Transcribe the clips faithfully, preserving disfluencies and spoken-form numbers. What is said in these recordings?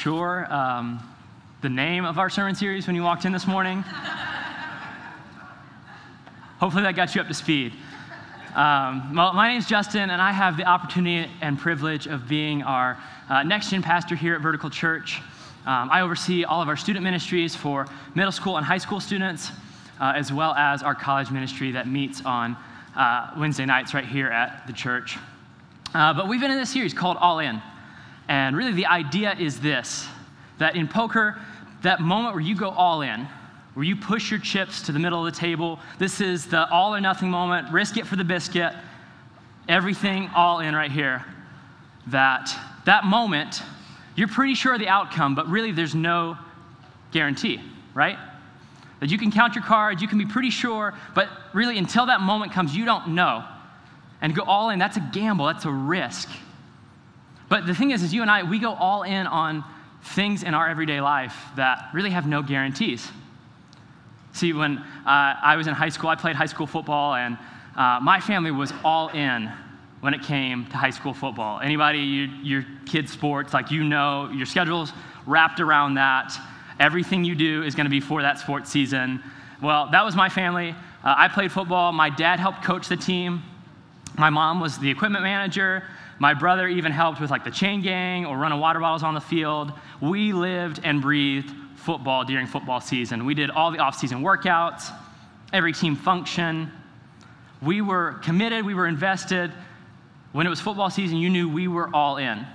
sure um, the name of our sermon series when you walked in this morning. Hopefully that got you up to speed. Um, well, my name is Justin, and I have the opportunity and privilege of being our uh, next-gen pastor here at Vertical Church. Um, I oversee all of our student ministries for middle school and high school students, uh, as well as our college ministry that meets on uh, Wednesday nights right here at the church. Uh, but we've been in this series called All In. And really the idea is this, that in poker, that moment where you go all in, where you push your chips to the middle of the table, this is the all or nothing moment, risk it for the biscuit, everything all in right here. That, that moment, you're pretty sure of the outcome, but really there's no guarantee, right? That you can count your cards, you can be pretty sure, but really until that moment comes, you don't know. And go all in, that's a gamble, that's a risk. But the thing is, is you and I, we go all in on things in our everyday life that really have no guarantees. See, when uh, I was in high school, I played high school football, and uh, my family was all in when it came to high school football. Anybody, you, your kids' sports, like you know, your schedule's wrapped around that. Everything you do is going to be for that sports season. Well, that was my family. Uh, I played football. My dad helped coach the team. My mom was the equipment manager. My brother even helped with like the chain gang or running water bottles on the field. We lived and breathed football during football season. We did all the off-season workouts, every team function. We were committed, we were invested. When it was football season, you knew we were all in.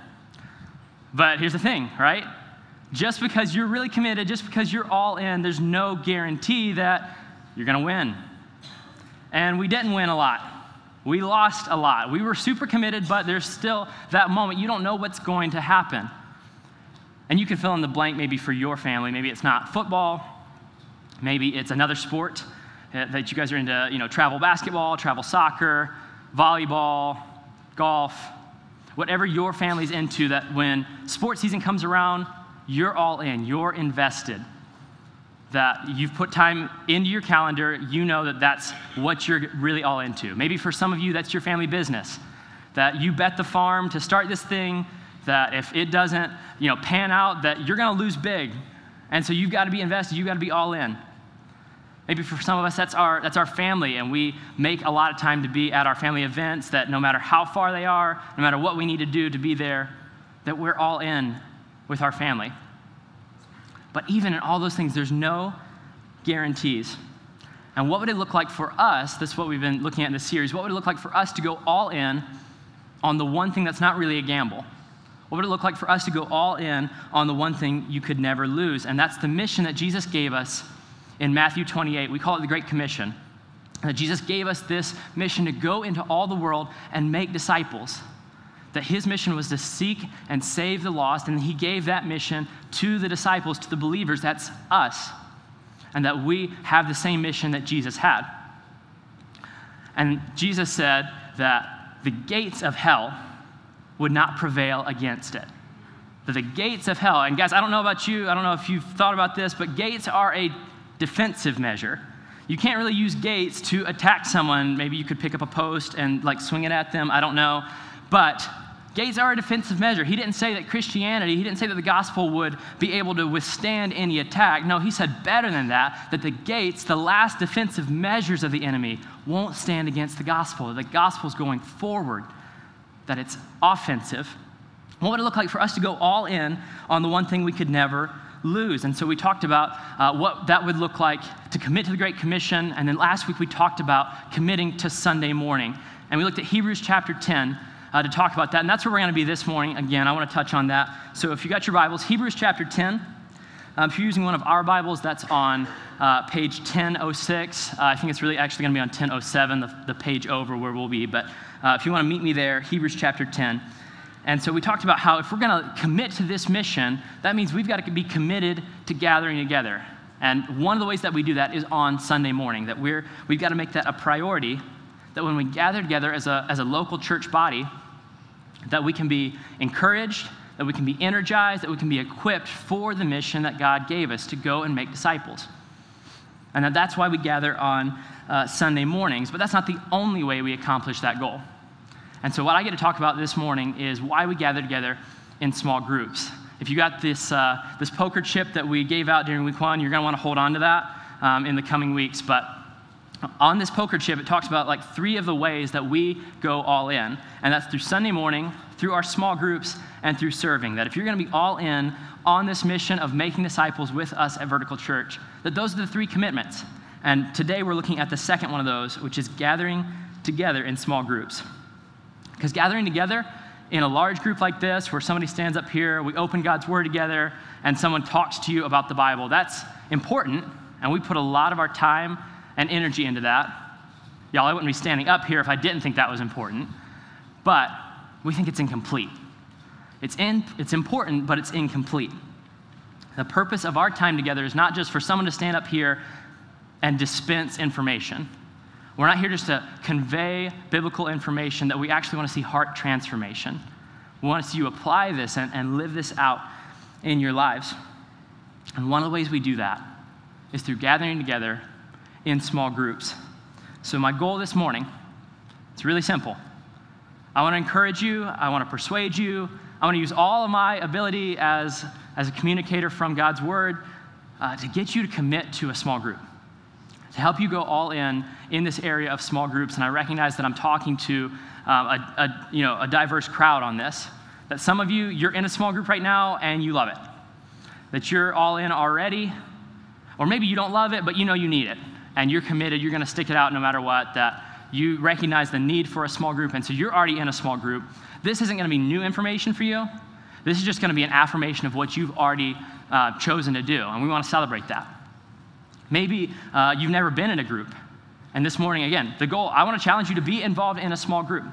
But here's the thing, right? Just because you're really committed, just because you're all in, there's no guarantee that you're gonna win. And we didn't win a lot. We lost a lot. We were super committed, but there's still that moment. You don't know what's going to happen. And you can fill in the blank maybe for your family. Maybe it's not football. Maybe it's another sport that you guys are into, you know, travel basketball, travel soccer, volleyball, golf, whatever your family's into, that when sports season comes around, you're all in, you're invested. That you've put time into your calendar, you know that that's what you're really all into. Maybe for some of you, that's your family business. That you bet the farm to start this thing, that if it doesn't, you know, pan out, that you're gonna lose big. And so you've gotta be invested, you've gotta be all in. Maybe for some of us, that's our, that's our family, and we make a lot of time to be at our family events, that no matter how far they are, no matter what we need to do to be there, that we're all in with our family. But even in all those things, there's no guarantees. And what would it look like for us, this is what we've been looking at in this series, what would it look like for us to go all in on the one thing that's not really a gamble? What would it look like for us to go all in on the one thing you could never lose? And that's the mission that Jesus gave us in Matthew twenty-eight. We call it the Great Commission. That Jesus gave us this mission to go into all the world and make disciples. That his mission was to seek and save the lost, and he gave that mission to the disciples, to the believers, that's us, and that we have the same mission that Jesus had. And Jesus said that the gates of hell would not prevail against it. That the gates of hell, and guys, I don't know about you, I don't know if you've thought about this, but gates are a defensive measure. You can't really use gates to attack someone. Maybe you could pick up a post and like swing it at them, I don't know. But gates are a defensive measure. He didn't say that Christianity, he didn't say that the gospel would be able to withstand any attack. No, he said better than that, that the gates, the last defensive measures of the enemy, won't stand against the gospel. That the gospel's going forward, that it's offensive. What would it look like for us to go all in on the one thing we could never lose? And so we talked about uh, what that would look like to commit to the Great Commission. And then last week we talked about committing to Sunday morning. And we looked at Hebrews chapter ten, Uh, to talk about that. And that's where we're going to be this morning. Again, I want to touch on that. So if you got your Bibles, Hebrews chapter ten. Um, if you're using one of our Bibles, that's on uh, page ten oh six. Uh, I think it's really actually going to be on ten oh seven, the, the page over where we'll be. But uh, if you want to meet me there, Hebrews chapter ten. And so we talked about how if we're going to commit to this mission, that means we've got to be committed to gathering together. And one of the ways that we do that is on Sunday morning, that we're, we've got to make that a priority, that when we gather together as a, as a local church body, that we can be encouraged, that we can be energized, that we can be equipped for the mission that God gave us to go and make disciples. And that that's why we gather on uh, Sunday mornings, but that's not the only way we accomplish that goal. And so what I get to talk about this morning is why we gather together in small groups. if you got this, uh, this poker chip that we gave out during week one, you're going to want to hold on to that um, in the coming weeks. But on this poker chip, it talks about like three of the ways that we go all in, and that's through Sunday morning, through our small groups, and through serving. That if you're going to be all in on this mission of making disciples with us at Vertical Church, that those are the three commitments. And today we're looking at the second one of those, which is gathering together in small groups. Because gathering together in a large group like this, where somebody stands up here, we open God's Word together, and someone talks to you about the Bible, that's important, and we put a lot of our time and energy into that. Y'all, I wouldn't be standing up here if I didn't think that was important, but we think it's incomplete. It's, in, it's important, but it's incomplete. The purpose of our time together is not just for someone to stand up here and dispense information. We're not here just to convey biblical information, that we actually want to see heart transformation. We want to see you apply this and, and live this out in your lives. And one of the ways we do that is through gathering together in small groups. So my goal this morning, it's really simple. I want to encourage you. I want to persuade you. I want to use all of my ability as, as a communicator from God's Word uh, to get you to commit to a small group, to help you go all in in this area of small groups. And I recognize that I'm talking to um, a, a, you know, a diverse crowd on this, that some of you, you're in a small group right now and you love it, that you're all in already, or maybe you don't love it, but you know you need it, and you're committed, you're going to stick it out no matter what, that you recognize the need for a small group, and so you're already in a small group. This isn't going to be new information for you. This is just going to be an affirmation of what you've already uh, chosen to do, and we want to celebrate that. Maybe uh, you've never been in a group, and this morning, again, the goal, I want to challenge you to be involved in a small group.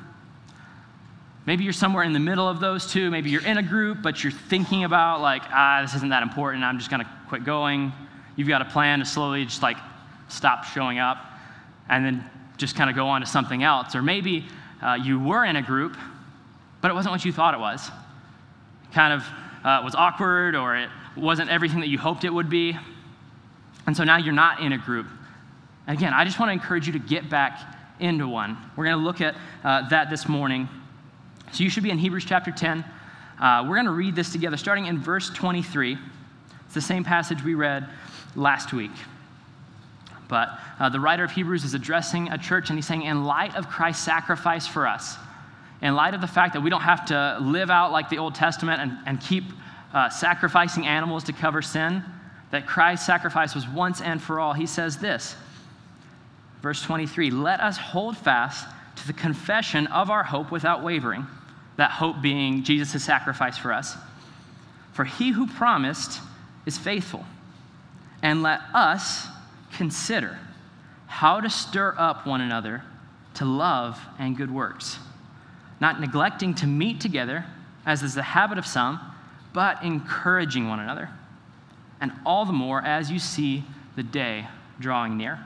Maybe you're somewhere in the middle of those two. Maybe you're in a group, but you're thinking about, like, ah, this isn't that important. I'm just going to quit going. You've got a plan to slowly just, like, stop showing up and then just kind of go on to something else. Or maybe uh, you were in a group, but it wasn't what you thought it was. It kind of uh, was awkward, or it wasn't everything that you hoped it would be. And so now you're not in a group. Again, I just want to encourage you to get back into one. We're going to look at uh, that this morning. So you should be in Hebrews chapter ten. Uh, we're going to read this together, starting in verse twenty-three. It's the same passage we read last week. But uh, the writer of Hebrews is addressing a church, and he's saying, in light of Christ's sacrifice for us, in light of the fact that we don't have to live out like the Old Testament and, and keep uh, sacrificing animals to cover sin, that Christ's sacrifice was once and for all, he says this, verse twenty-three, let us hold fast to the confession of our hope without wavering, that hope being Jesus' sacrifice for us. For he who promised is faithful. And let us consider how to stir up one another to love and good works, not neglecting to meet together, as is the habit of some, but encouraging one another, and all the more as you see the day drawing near.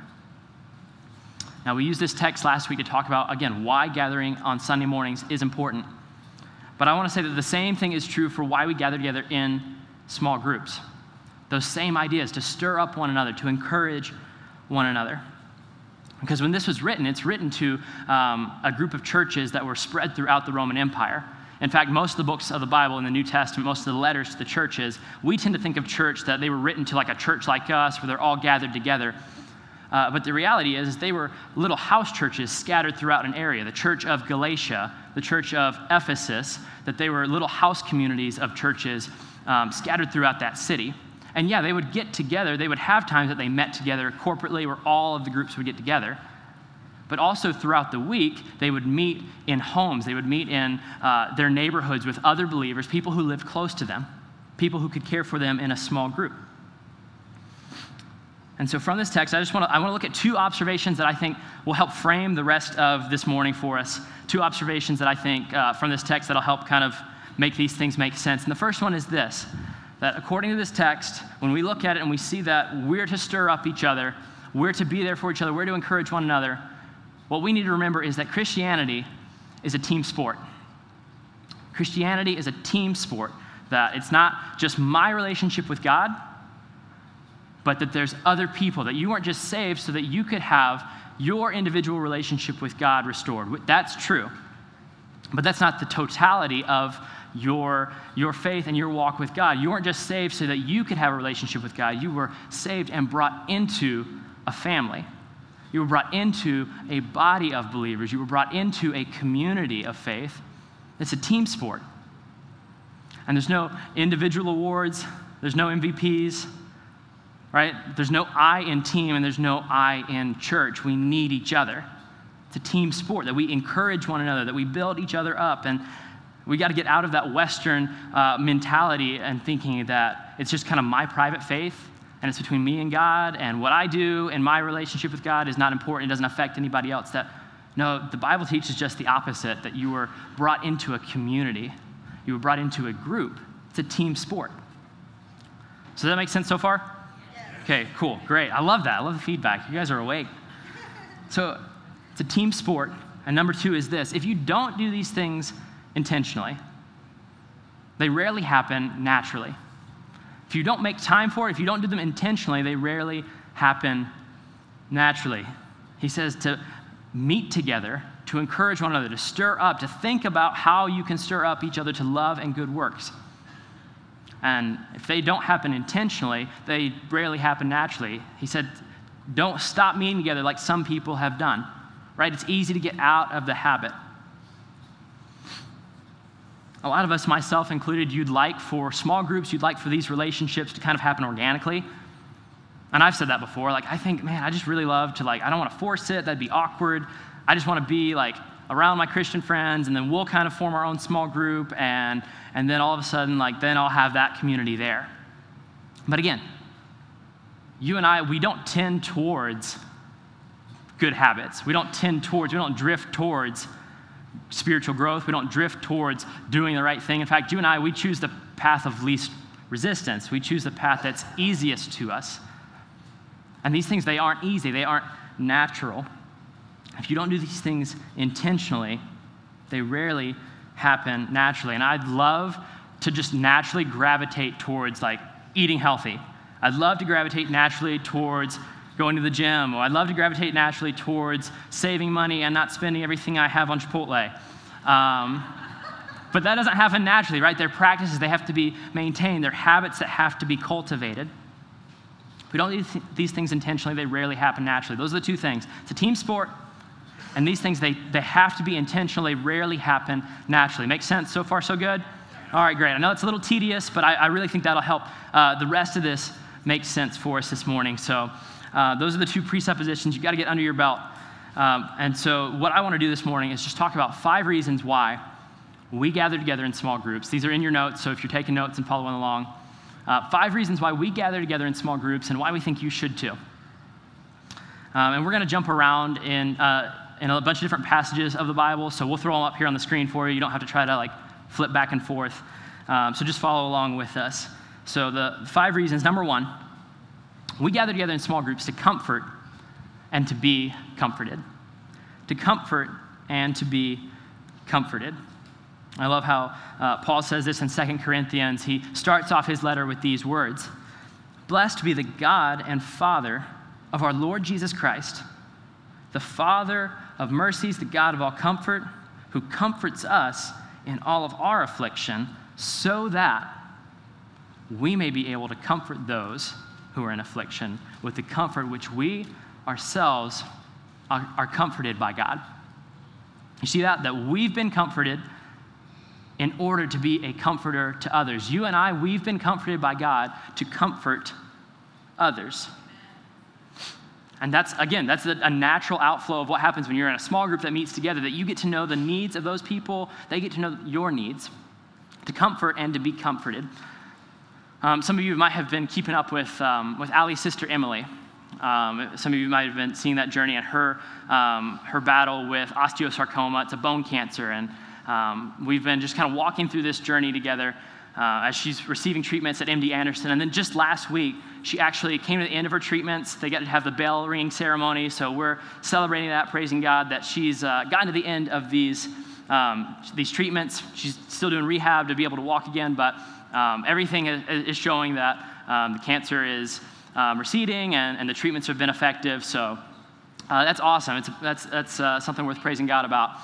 Now, we used this text last week to talk about, again, why gathering on Sunday mornings is important. But I want to say that the same thing is true for why we gather together in small groups. Those same ideas, to stir up one another, to encourage one another. Because when this was written, it's written to um, a group of churches that were spread throughout the Roman Empire. In fact, most of the books of the Bible in the New Testament, most of the letters to the churches, we tend to think of church that they were written to like a church like us, where they're all gathered together. Uh, but the reality is, is they were little house churches scattered throughout an area. The church of Galatia, the church of Ephesus, that they were little house communities of churches um, scattered throughout that city. And yeah, they would get together. They would have times that they met together corporately, where all of the groups would get together. But also throughout the week, they would meet in homes. They would meet in uh, their neighborhoods with other believers, people who lived close to them, people who could care for them in a small group. And so from this text, I just want to I want to look at two observations that I think will help frame the rest of this morning for us. Two observations that I think uh, from this text that'll help kind of make these things make sense. And the first one is this, that according to this text, when we look at it and we see that we're to stir up each other, we're to be there for each other, we're to encourage one another, what we need to remember is that Christianity is a team sport. Christianity is a team sport, that it's not just my relationship with God, but that there's other people, that you weren't just saved so that you could have your individual relationship with God restored. That's true. But that's not the totality of your, your faith and your walk with God. You weren't just saved so that you could have a relationship with God. You were saved and brought into a family. You were brought into a body of believers. You were brought into a community of faith. It's a team sport. And there's no individual awards. There's no M V Ps, right? There's no I in team and there's no I in church. We need each other. It's a team sport that we encourage one another, that we build each other up. And we got to get out of that Western uh, mentality and thinking that it's just kind of my private faith and it's between me and God, and what I do in my relationship with God is not important. It doesn't affect anybody else. That no, the Bible teaches just the opposite, that you were brought into a community. You were brought into a group. It's a team sport. So does that make sense so far? Yes. Okay, cool, great. I love that. I love the feedback. You guys are awake. So it's a team sport. And number two is this. If you don't do these things intentionally, they rarely happen naturally. If you don't make time for it, if you don't do them intentionally, they rarely happen naturally. He says to meet together, to encourage one another, to stir up, to think about how you can stir up each other to love and good works. And if they don't happen intentionally, they rarely happen naturally. He said, don't stop meeting together like some people have done, right? It's easy to get out of the habit. A lot of us, myself included, you'd like for small groups, you'd like for these relationships to kind of happen organically. And I've said that before. Like, I think, man, I just really love to, like, I don't want to force it. That'd be awkward. I just want to be, like, around my Christian friends, and then we'll kind of form our own small group, and, and then all of a sudden, like, then I'll have that community there. But again, you and I, we don't tend towards good habits. We don't tend towards, we don't drift towards spiritual growth. We don't drift towards doing the right thing. In fact, you and I, we choose the path of least resistance. We choose the path that's easiest to us. And these things, they aren't easy. They aren't natural. If you don't do these things intentionally, they rarely happen naturally. And I'd love to just naturally gravitate towards, like, eating healthy. I'd love to gravitate naturally towards going to the gym, or I'd love to gravitate naturally towards saving money and not spending everything I have on Chipotle. Um, but that doesn't happen naturally, right? They're practices, they have to be maintained. They're habits that have to be cultivated. If we don't do th- these things intentionally, they rarely happen naturally. Those are the two things. It's a team sport, and these things, they, they have to be intentional. They rarely happen naturally. Make sense? So far, so good? All right, great. I know it's a little tedious, but I, I really think that'll help uh, the rest of this make sense for us this morning. So uh, those are the two presuppositions you got to get under your belt. Um, and so what I want to do this morning is just talk about five reasons why we gather together in small groups. These are in your notes, so if you're taking notes and following along. Uh, five reasons why we gather together in small groups and why we think you should too. Um, and we're going to jump around in, uh, in a bunch of different passages of the Bible, so we'll throw them up here on the screen for you. You don't have to try to like flip back and forth. Um, so just follow along with us. So the five reasons. Number one, we gather together in small groups to comfort and to be comforted. To comfort and to be comforted. I love how uh, Paul says this in Second Corinthians. He starts off his letter with these words: "Blessed be the God and Father of our Lord Jesus Christ, the Father of mercies, the God of all comfort, who comforts us in all of our affliction, so that we may be able to comfort those who are in affliction with the comfort which we ourselves are, are comforted by God." You see that? That we've been comforted in order to be a comforter to others. You and I, we've been comforted by God to comfort others. And that's, again, that's a, a natural outflow of what happens when you're in a small group that meets together, that you get to know the needs of those people, they get to know your needs, to comfort and to be comforted. Um, some of you might have been keeping up with, um, with Allie's sister, Emily. Um, some of you might have been seeing that journey and her, um, her battle with osteosarcoma. It's a bone cancer, and um, we've been just kind of walking through this journey together uh, as she's receiving treatments at M D Anderson. And then just last week, she actually came to the end of her treatments. They got to have the bell ringing ceremony, so we're celebrating that, praising God that she's uh, gotten to the end of these, um, these treatments. She's still doing rehab to be able to walk again, but um, everything is, is showing that um, the cancer is um, receding and, and the treatments have been effective, so uh, that's awesome. It's, that's that's uh, something worth praising God about.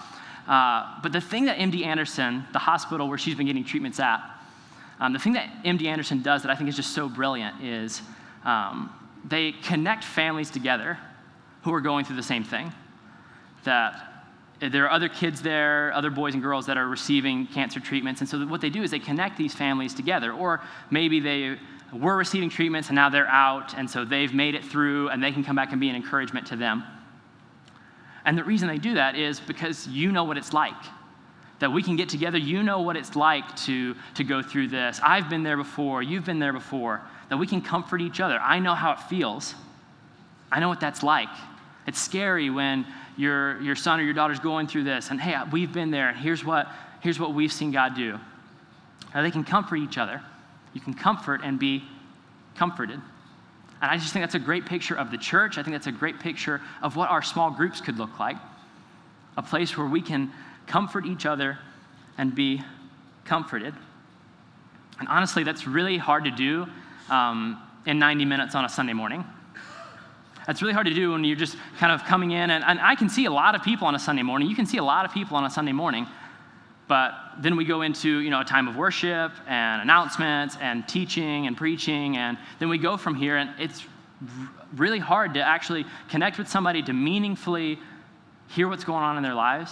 Uh, but the thing that M D Anderson, the hospital where she's been getting treatments at, um, the thing that M D Anderson does that I think is just so brilliant is um, they connect families together who are going through the same thing. That there are other kids there, other boys and girls that are receiving cancer treatments. And so what they do is they connect these families together. Or maybe they were receiving treatments and now they're out, and so they've made it through, and they can come back and be an encouragement to them. And the reason they do that is because you know what it's like. That we can get together, you know what it's like to, to go through this. I've been there before, you've been there before. That we can comfort each other. I know how it feels. I know what that's like. It's scary when your your son or your daughter's going through this, and hey, we've been there, and here's what here's what we've seen God do. Now they can comfort each other. You can comfort and be comforted. And I just think that's a great picture of the church. I think that's a great picture of what our small groups could look like. A place where we can comfort each other and be comforted. And honestly, that's really hard to do um, in ninety minutes on a Sunday morning. That's really hard to do when you're just kind of coming in, and, and I can see a lot of people on a Sunday morning. You can see a lot of people on a Sunday morning, but then we go into, you know, a time of worship and announcements and teaching and preaching, and then we go from here, and it's r- really hard to actually connect with somebody, to meaningfully hear what's going on in their lives,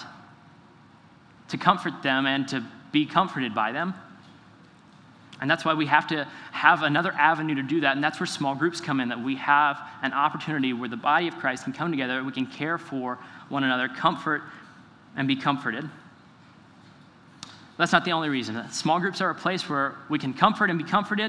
to comfort them and to be comforted by them. And that's why we have to have another avenue to do that, and that's where small groups come in, that we have an opportunity where the body of Christ can come together, we can care for one another, comfort, and be comforted. That's not the only reason. Small groups are a place where we can comfort and be comforted,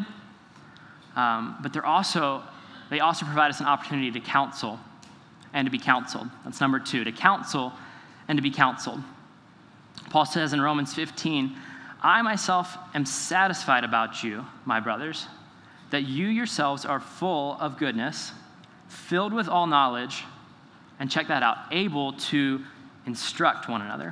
um, but they're also, they also provide us an opportunity to counsel and to be counseled. That's number two, to counsel and to be counseled. Paul says in Romans fifteen, I myself am satisfied about you, my brothers, that you yourselves are full of goodness, filled with all knowledge, and check that out, able to instruct one another.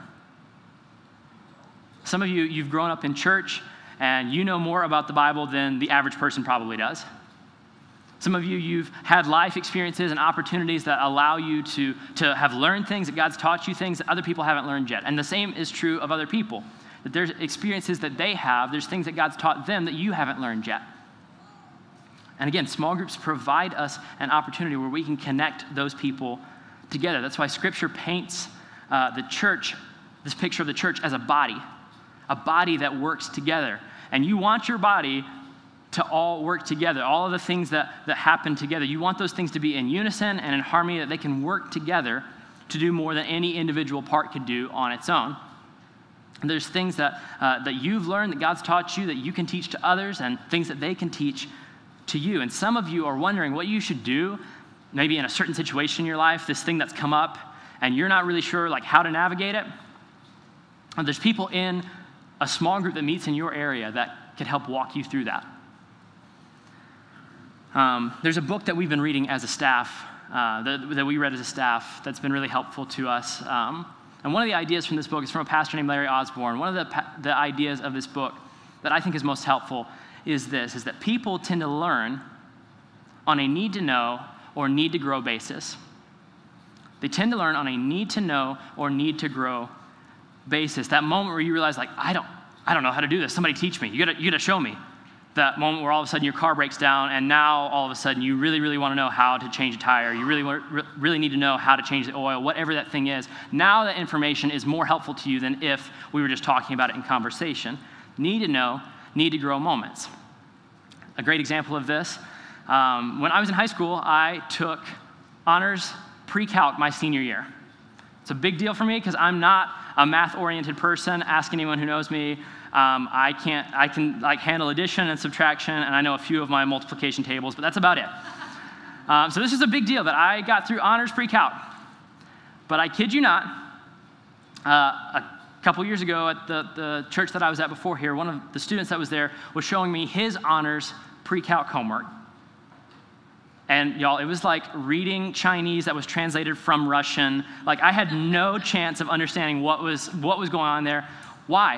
Some of you, you've grown up in church, and you know more about the Bible than the average person probably does. Some of you, you've had life experiences and opportunities that allow you to, to have learned things, that God's taught you things that other people haven't learned yet. And the same is true of other people. That there's experiences that they have, there's things that God's taught them that you haven't learned yet. And again, small groups provide us an opportunity where we can connect those people together. That's why Scripture paints uh, the church, this picture of the church as a body, a body that works together. And you want your body to all work together, all of the things that, that happen together. You want those things to be in unison and in harmony, that they can work together to do more than any individual part could do on its own. And there's things that, uh, that you've learned, that God's taught you, that you can teach to others, and things that they can teach to you. And some of you are wondering what you should do, maybe in a certain situation in your life, this thing that's come up, and you're not really sure like how to navigate it. And there's people in a small group that meets in your area that could help walk you through that. Um, there's a book that we've been reading as a staff, uh, that, that we read as a staff, that's been really helpful to us. Um, And one of the ideas from this book is from a pastor named Larry Osborne. One of the, the ideas of this book that I think is most helpful is this, is that people tend to learn on a need-to-know or need-to-grow basis. They tend to learn on a need-to-know or need-to-grow basis. That moment where you realize, like, I don't, I don't know how to do this. Somebody teach me. You gotta, you gotta show me. That moment where all of a sudden your car breaks down, and now all of a sudden you really, really want to know how to change a tire. You really, really need to know how to change the oil, whatever that thing is. Now that information is more helpful to you than if we were just talking about it in conversation. Need to know, need to grow moments. A great example of this, um, when I was in high school, I took honors pre-calc my senior year. It's a big deal for me because I'm not a math-oriented person. Ask anyone who knows me. Um, I can't, I can like handle addition and subtraction, and I know a few of my multiplication tables, but that's about it. Um, so this is a big deal that I got through honors pre-calc. But I kid you not, uh, a couple years ago at the, the church that I was at before here, one of the students that was there was showing me his honors pre-calc homework. And y'all, it was like reading Chinese that was translated from Russian. Like I had no chance of understanding what was what was going on there. Why?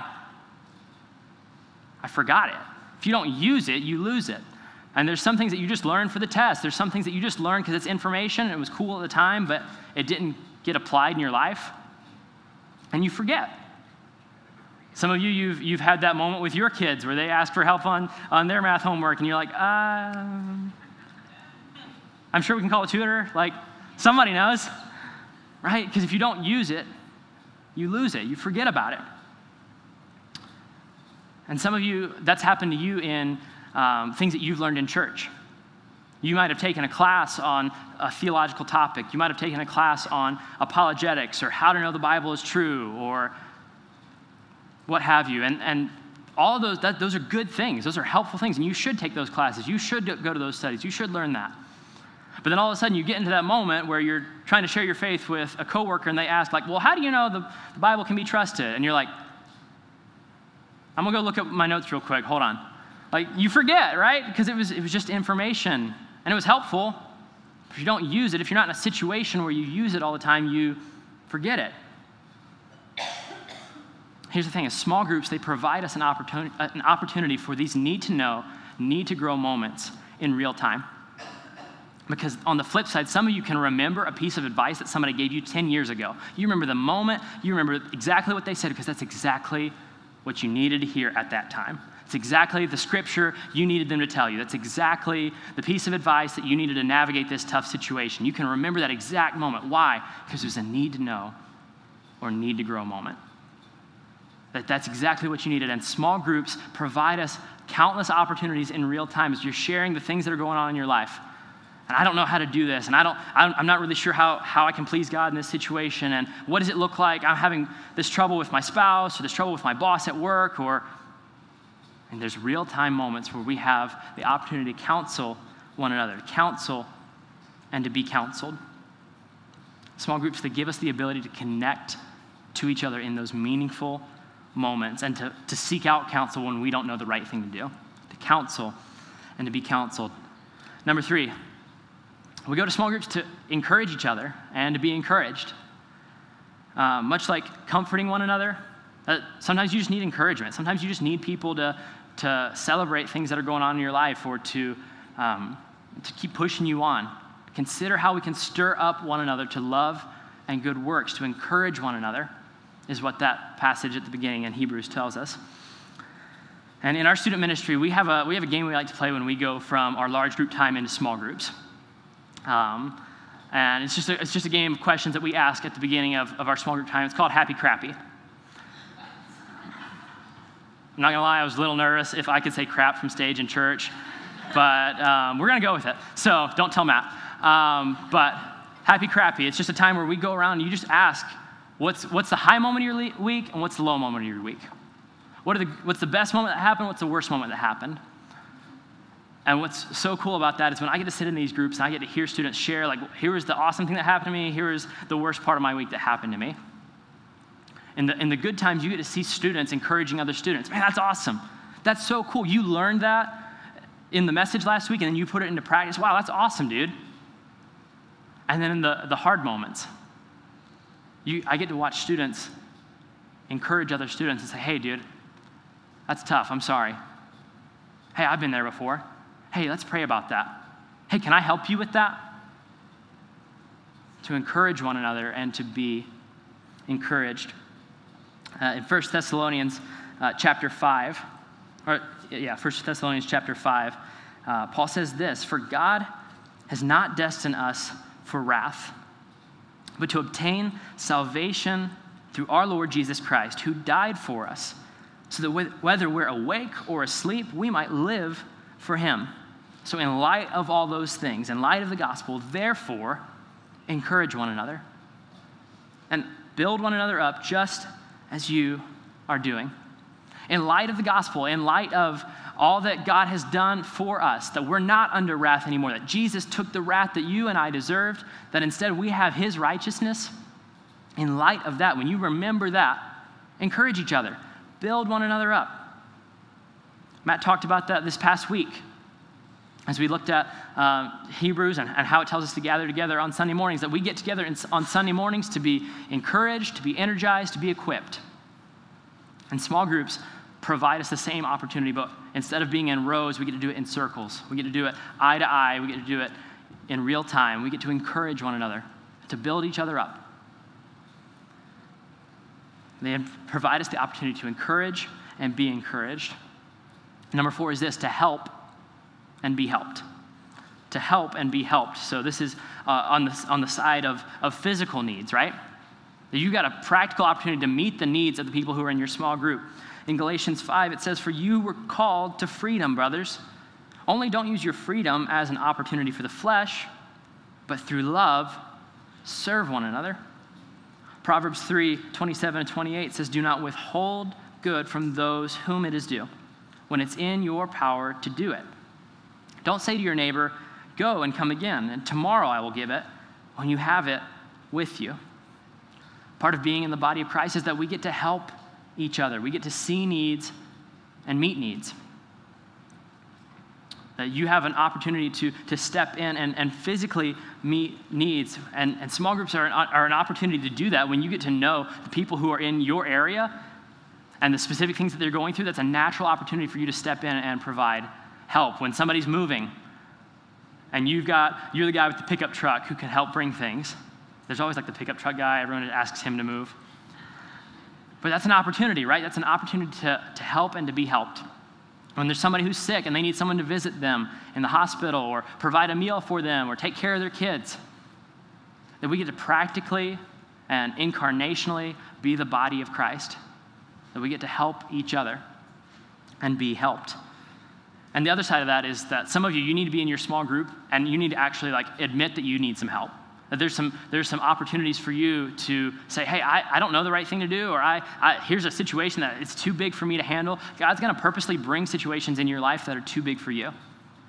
I forgot it. If you don't use it, you lose it. And there's some things that you just learn for the test. There's some things that you just learn because it's information and it was cool at the time, but it didn't get applied in your life. and you forget. Some of you, you've, you've had that moment with your kids where they ask for help on, on their math homework, and you're like, um, I'm sure we can call a tutor. Like, somebody knows, right? Because if you don't use it, you lose it. You forget about it. And some of you, that's happened to you in um, things that you've learned in church. You might have taken a class on a theological topic. You might have taken a class on apologetics or how to know the Bible is true or what have you. And, and all of those, that, those are good things. Those are helpful things. And you should take those classes. You should go to those studies. You should learn that. But then all of a sudden you get into that moment where you're trying to share your faith with a coworker and they ask like, well, how do you know the, the Bible can be trusted? And you're like, I'm going to go look up my notes real quick. Hold on. Like, you forget, right? Because it was, it was just information. And it was helpful. But if you don't use it, if you're not in a situation where you use it all the time, you forget it. Here's the thing, is small groups, they provide us an opportunity, an opportunity for these need-to-know, need-to-grow moments in real time. Because on the flip side, some of you can remember a piece of advice that somebody gave you ten years ago. You remember the moment, you remember exactly what they said, because that's exactly what you needed to hear at that time. It's exactly the scripture you needed them to tell you. That's exactly the piece of advice that you needed to navigate this tough situation. You can remember that exact moment. Why? Because it was a need-to-know or need-to-grow moment. That that's exactly what you needed. And small groups provide us countless opportunities in real time as you're sharing the things that are going on in your life. And I don't know how to do this, and I don't, I'm not really sure how, how I can please God in this situation, and what does it look like? I'm having this trouble with my spouse, or this trouble with my boss at work, or, and there's real-time moments where we have the opportunity to counsel one another, to counsel and to be counseled. Small groups that give us the ability to connect to each other in those meaningful moments and to, to seek out counsel when we don't know the right thing to do, to counsel and to be counseled. Number three, we go to small groups to encourage each other and to be encouraged. Uh, much like comforting one another, uh, sometimes you just need encouragement. Sometimes you just need people to, to celebrate things that are going on in your life or to, um, to keep pushing you on. Consider how we can stir up one another to love and good works, to encourage one another, is what that passage at the beginning in Hebrews tells us. And in our student ministry, we have a we have a game we like to play when we go from our large group time into small groups. Um, and it's just, a, it's just a game of questions that we ask at the beginning of, of our small group time. It's called Happy Crappy. I'm not gonna lie, I was a little nervous if I could say crap from stage in church, but um, we're gonna go with it. So don't tell Matt. Um, but Happy Crappy, it's just a time where we go around and you just ask, what's what's the high moment of your le- week and what's the low moment of your week? What are the, what's the best moment that happened? What's the worst moment that happened? And what's so cool about that is when I get to sit in these groups and I get to hear students share, like, here was the awesome thing that happened to me, here was the worst part of my week that happened to me. In the, in the good times, you get to see students encouraging other students. Man, that's awesome. That's so cool. You learned that in the message last week and then you put it into practice. Wow, that's awesome, dude. And then in the, the hard moments, you, I get to watch students encourage other students and say, hey, dude, that's tough. I'm sorry. Hey, I've been there before. Hey, let's pray about that. Hey, can I help you with that? To encourage one another and to be encouraged. Uh, in First Thessalonians uh, chapter five, or yeah, First Thessalonians chapter five, uh, Paul says this, for God has not destined us for wrath, but to obtain salvation through our Lord Jesus Christ, who died for us, so that whether we're awake or asleep, we might live for him. So in light of all those things, in light of the gospel, therefore, encourage one another and build one another up just as you are doing. In light of the gospel, in light of all that God has done for us, that we're not under wrath anymore, that Jesus took the wrath that you and I deserved, that instead we have his righteousness, in light of that, when you remember that, encourage each other. Build one another up. Matt talked about that this past week as we looked at uh, Hebrews and, and how it tells us to gather together on Sunday mornings, that we get together in, on Sunday mornings to be encouraged, to be energized, to be equipped. And small groups provide us the same opportunity, but instead of being in rows, we get to do it in circles. We get to do it eye to eye. We get to do it in real time. We get to encourage one another, to build each other up. They provide us the opportunity to encourage and be encouraged. Number four is this: to help and be helped. To help and be helped. So this is uh, on the on the side of, of physical needs, right? You got a practical opportunity to meet the needs of the people who are in your small group. In Galatians five, it says, "For you were called to freedom, brothers. Only don't use your freedom as an opportunity for the flesh, but through love, serve one another." Proverbs three, twenty-seven and twenty-eight says, "Do not withhold good from those whom it is due, when it's in your power to do it. Don't say to your neighbor, 'Go and come again, and tomorrow I will give it,' when you have it with you." Part of being in the body of Christ is that we get to help each other. We get to see needs and meet needs. That you have an opportunity to, to step in and, and physically meet needs. And, and small groups are an, are an opportunity to do that when you get to know the people who are in your area and the specific things that they're going through. That's a natural opportunity for you to step in and provide help. When somebody's moving and you've got, you're the guy with the pickup truck who can help bring things. There's always like the pickup truck guy. Everyone asks him to move. But that's an opportunity, right? That's an opportunity to, to help and to be helped. When there's somebody who's sick and they need someone to visit them in the hospital or provide a meal for them or take care of their kids, that we get to practically and incarnationally be the body of Christ, that we get to help each other and be helped. And the other side of that is that some of you, you need to be in your small group and you need to actually like admit that you need some help. That there's some there's some opportunities for you to say, hey, I, I don't know the right thing to do, or I, I here's a situation that it's too big for me to handle. God's going to purposely bring situations in your life that are too big for you,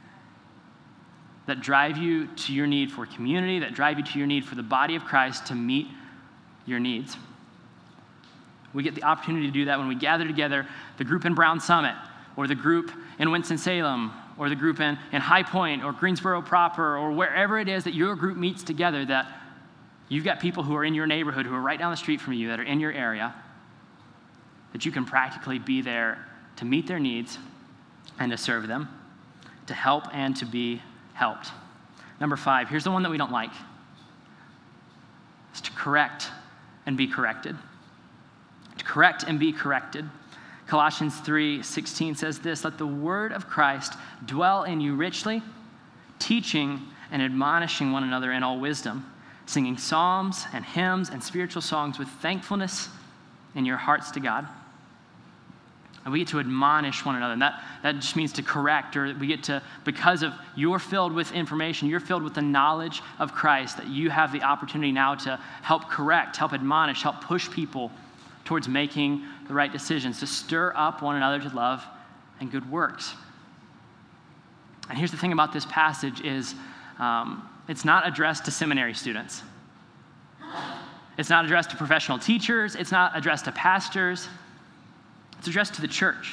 that drive you to your need for community, that drive you to your need for the body of Christ to meet your needs. We get the opportunity to do that when we gather together, the group in Brown Summit, or the group in Winston-Salem, or the group in, in High Point, or Greensboro proper, or wherever it is that your group meets together, that you've got people who are in your neighborhood, who are right down the street from you, that are in your area, that you can practically be there to meet their needs and to serve them, to help and to be helped. Number five, here's the one that we don't like. It's to correct and be corrected. To correct and be corrected. Colossians three sixteen says this: "Let the word of Christ dwell in you richly, teaching and admonishing one another in all wisdom, singing psalms and hymns and spiritual songs with thankfulness in your hearts to God." And we get to admonish one another. And that, that just means to correct, or we get to, because of you're filled with information, you're filled with the knowledge of Christ, that you have the opportunity now to help correct, help admonish, help push people towards making the right decisions, to stir up one another to love and good works. And here's the thing about this passage is um, it's not addressed to seminary students. It's not addressed to professional teachers. It's not addressed to pastors. It's addressed to the church.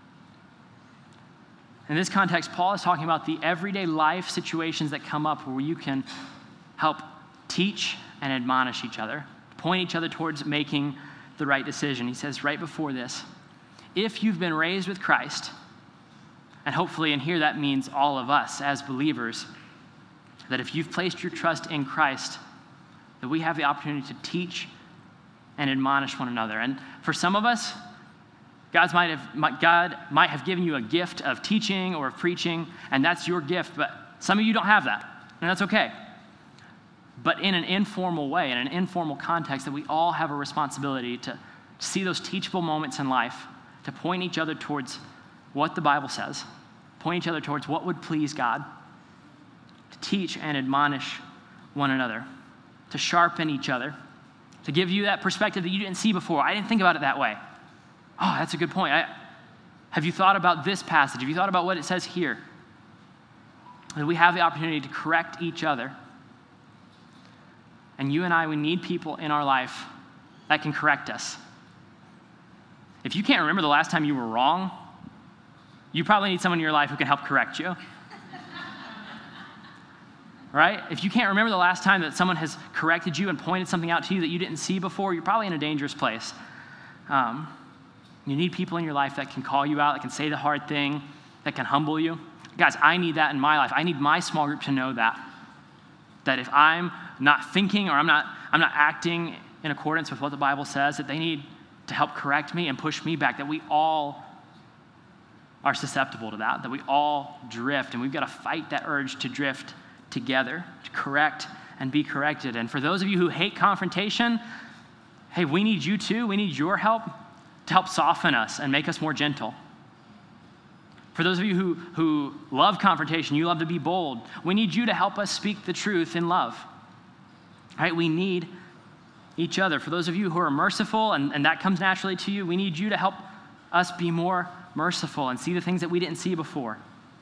In this context, Paul is talking about the everyday life situations that come up where you can help teach and admonish each other, point each other towards making the right decision. He says right before this, if you've been raised with Christ, and hopefully, and here that means all of us as believers, that if you've placed your trust in Christ, that we have the opportunity to teach and admonish one another. And for some of us, God's might have, God might have given you a gift of teaching or of preaching, and that's your gift, but some of you don't have that, and that's okay. But in an informal way, in an informal context, that we all have a responsibility to see those teachable moments in life, to point each other towards what the Bible says, point each other towards what would please God, to teach and admonish one another, to sharpen each other, to give you that perspective that you didn't see before. I didn't think about it that way. Oh, that's a good point. I, have you thought about this passage? Have you thought about what it says here? That we have the opportunity to correct each other. And you and I, we need people in our life that can correct us. If you can't remember the last time you were wrong, you probably need someone in your life who can help correct you. Right? If you can't remember the last time that someone has corrected you and pointed something out to you that you didn't see before, you're probably in a dangerous place. Um, you need people in your life that can call you out, that can say the hard thing, that can humble you. Guys, I need that in my life. I need my small group to know that. That if I'm not thinking or I'm not I'm not acting in accordance with what the Bible says, that they need to help correct me and push me back, that we all are susceptible to that, that we all drift, and we've got to fight that urge to drift together, to correct and be corrected. And for those of you who hate confrontation, hey, we need you too. We need your help to help soften us and make us more gentle. For those of you who, who love confrontation, you love to be bold, we need you to help us speak the truth in love. All right, we need each other. For those of you who are merciful, and, and that comes naturally to you, we need you to help us be more merciful and see the things that we didn't see before.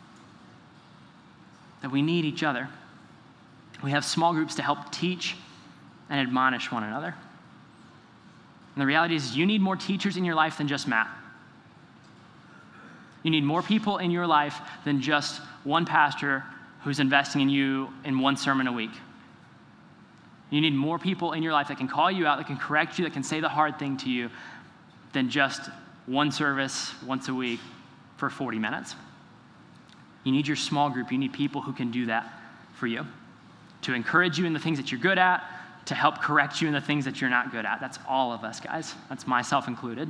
That we need each other. We have small groups to help teach and admonish one another. And the reality is you need more teachers in your life than just Matt. You need more people in your life than just one pastor who's investing in you in one sermon a week. You need more people in your life that can call you out, that can correct you, that can say the hard thing to you than just one service once a week for forty minutes. You need your small group. You need people who can do that for you, to encourage you in the things that you're good at, to help correct you in the things that you're not good at. That's all of us, guys. That's myself included.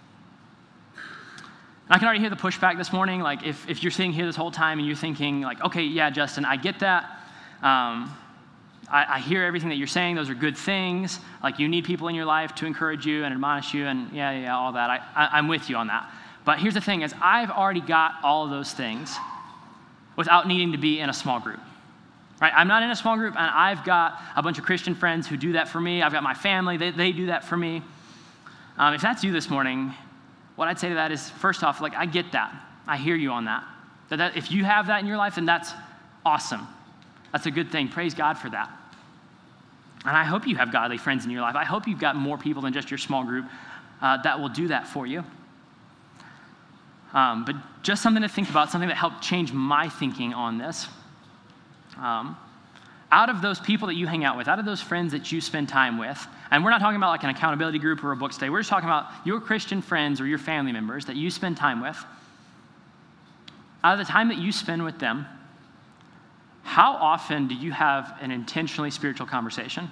And I can already hear the pushback this morning. Like, if, if you're sitting here this whole time and you're thinking, like, okay, yeah, Justin, I get that. Um, I, I hear everything that you're saying. Those are good things. Like, you need people in your life to encourage you and admonish you and yeah, yeah, all that. I, I, I'm with you on that. But here's the thing is I've already got all of those things without needing to be in a small group. Right? I'm not in a small group, and I've got a bunch of Christian friends who do that for me. I've got my family. They, they do that for me. Um, if that's you this morning, what I'd say to that is, first off, like, I get that. I hear you on that. That, that if you have that in your life, then that's awesome. That's a good thing. Praise God for that. And I hope you have godly friends in your life. I hope you've got more people than just your small group uh, that will do that for you. Um, but just something to think about, something that helped change my thinking on this. Um, out of those people that you hang out with, out of those friends that you spend time with, and we're not talking about like an accountability group or a book study, we're just talking about your Christian friends or your family members that you spend time with, out of the time that you spend with them, how often do you have an intentionally spiritual conversation?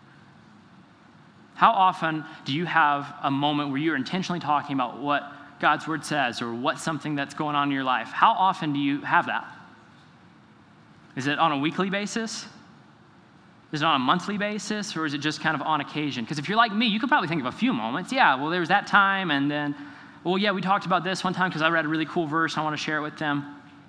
How often do you have a moment where you're intentionally talking about what God's word says or what something that's going on in your life? How often do you have that? Is it on a weekly basis? Is it on a monthly basis? Or is it just kind of on occasion? Because if you're like me, you could probably think of a few moments. Yeah, well, there was that time, and then, well, yeah, we talked about this one time because I read a really cool verse. I want to share it with them.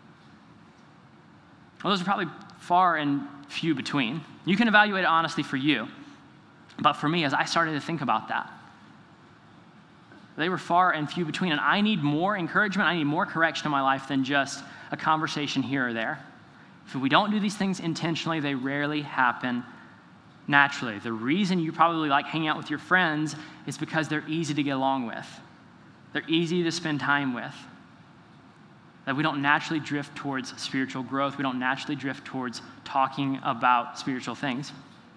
Well, those are probably far and few between. You can evaluate it honestly for you. But for me, as I started to think about that, they were far and few between. And I need more encouragement. I need more correction in my life than just a conversation here or there. If we don't do these things intentionally, they rarely happen naturally. The reason you probably like hanging out with your friends is because they're easy to get along with. They're easy to spend time with. That we don't naturally drift towards spiritual growth. We don't naturally drift towards talking about spiritual things.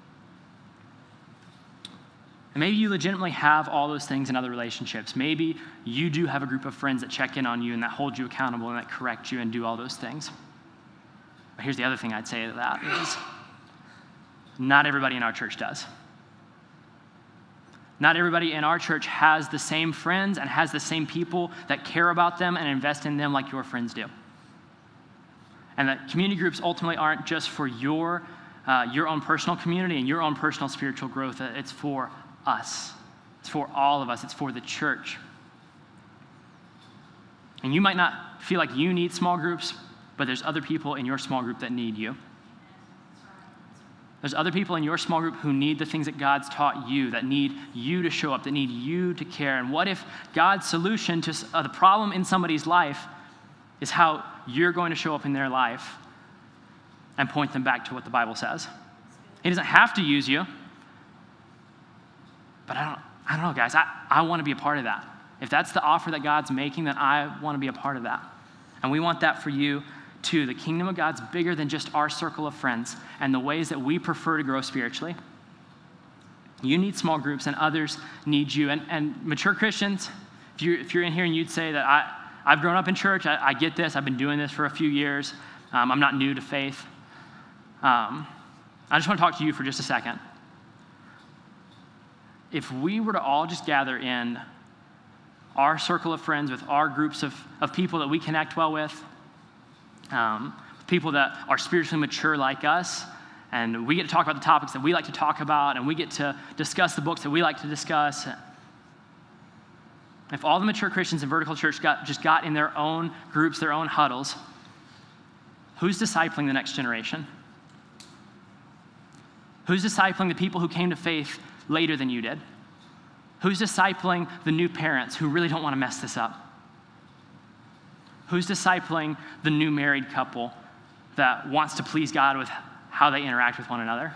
And maybe you legitimately have all those things in other relationships. Maybe you do have a group of friends that check in on you and that hold you accountable and that correct you and do all those things. But here's the other thing I'd say to that is not everybody in our church does. Not everybody in our church has the same friends and has the same people that care about them and invest in them like your friends do. And that community groups ultimately aren't just for your, uh, your own personal community and your own personal spiritual growth. It's for us. It's for all of us. It's for the church. And you might not feel like you need small groups, but there's other people in your small group that need you. There's other people in your small group who need the things that God's taught you, that need you to show up, that need you to care. And what if God's solution to the problem in somebody's life is how you're going to show up in their life and point them back to what the Bible says? He doesn't have to use you, but I don't, I don't know, guys. I, I want to be a part of that. If that's the offer that God's making, then I want to be a part of that. And we want that for you too. The kingdom of God's bigger than just our circle of friends and the ways that we prefer to grow spiritually. You need small groups and others need you. And, and mature Christians, if you're, if you're in here and you'd say that I, I've grown up in church, I, I get this, I've been doing this for a few years, um, I'm not new to faith. Um, I just want to talk to you for just a second. If we were to all just gather in our circle of friends, with our groups of, of people that we connect well with, um, people that are spiritually mature like us, and we get to talk about the topics that we like to talk about, and we get to discuss the books that we like to discuss. If all the mature Christians in Vertical Church got, just got in their own groups, their own huddles, who's discipling the next generation? Who's discipling the people who came to faith later than you did? Who's discipling the new parents who really don't want to mess this up? Who's discipling the new married couple that wants to please God with how they interact with one another?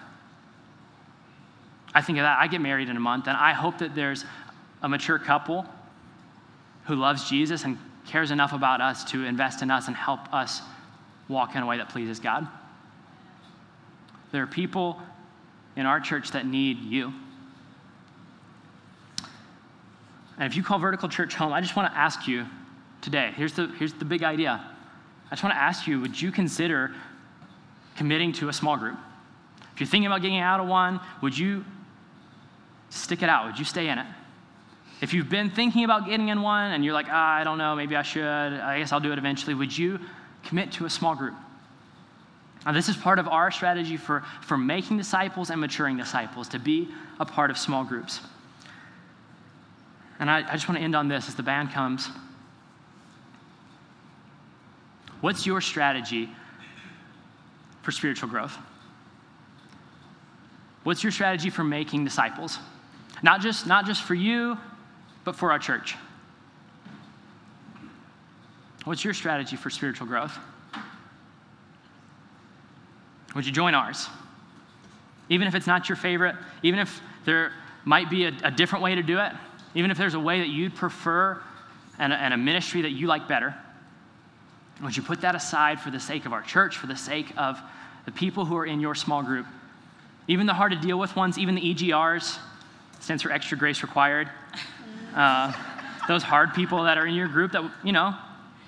I think of that. I get married in a month, and I hope that there's a mature couple who loves Jesus and cares enough about us to invest in us and help us walk in a way that pleases God. There are people in our church that need you. And if you call Vertical Church home, I just want to ask you today, here's the, here's the big idea. I just want to ask you, would you consider committing to a small group? If you're thinking about getting out of one, would you stick it out? Would you stay in it? If you've been thinking about getting in one and you're like, ah, I don't know, maybe I should, I guess I'll do it eventually, would you commit to a small group? Now, this is part of our strategy for, for making disciples and maturing disciples, to be a part of small groups. And I, I just want to end on this as the band comes. What's your strategy for spiritual growth? What's your strategy for making disciples? Not just, not just for you, but for our church. What's your strategy for spiritual growth? Would you join ours? Even if it's not your favorite, even if there might be a, a different way to do it, even if there's a way that you'd prefer and a, and a ministry that you like better, would you put that aside for the sake of our church, for the sake of the people who are in your small group? Even the hard to deal with ones, even the E G Rs, stands for extra grace required. Uh, those hard people that are in your group that, you know,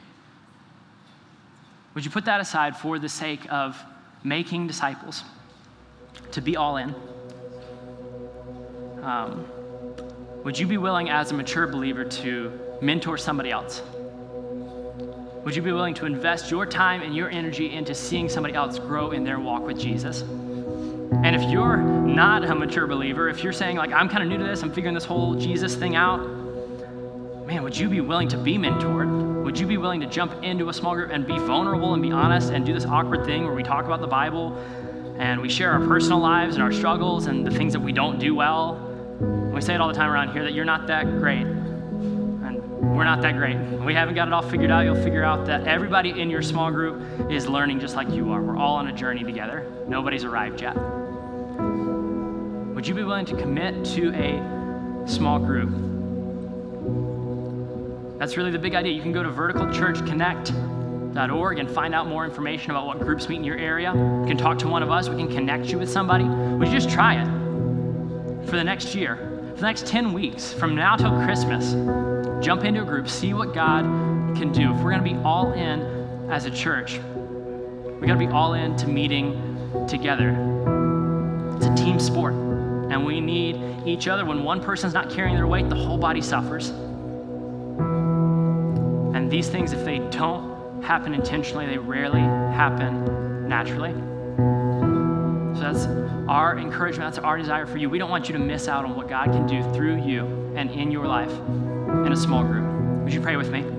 would you put that aside for the sake of making disciples, to be all in? Um, would you be willing as a mature believer to mentor somebody else? Would you be willing to invest your time and your energy into seeing somebody else grow in their walk with Jesus? And if you're not a mature believer, if you're saying, like, I'm kind of new to this, I'm figuring this whole Jesus thing out, man, would you be willing to be mentored? Would you be willing to jump into a small group and be vulnerable and be honest and do this awkward thing where we talk about the Bible and we share our personal lives and our struggles and the things that we don't do well? We say it all the time around here that you're not that great. And we're not that great. We haven't got it all figured out. You'll figure out that everybody in your small group is learning just like you are. We're all on a journey together. Nobody's arrived yet. Would you be willing to commit to a small group? That's really the big idea. You can go to vertical church connect dot org and find out more information about what groups meet in your area. You can talk to one of us. We can connect you with somebody. Would you just try it for the next year, for the next ten weeks, from now till Christmas? Jump into a group, see what God can do. If we're going to be all in as a church, we got to be all in to meeting together. It's a team sport, and we need each other. When one person's not carrying their weight, the whole body suffers. And these things, if they don't happen intentionally, they rarely happen naturally. So that's our encouragement. That's our desire for you. We don't want you to miss out on what God can do through you and in your life in a small group. Would you pray with me?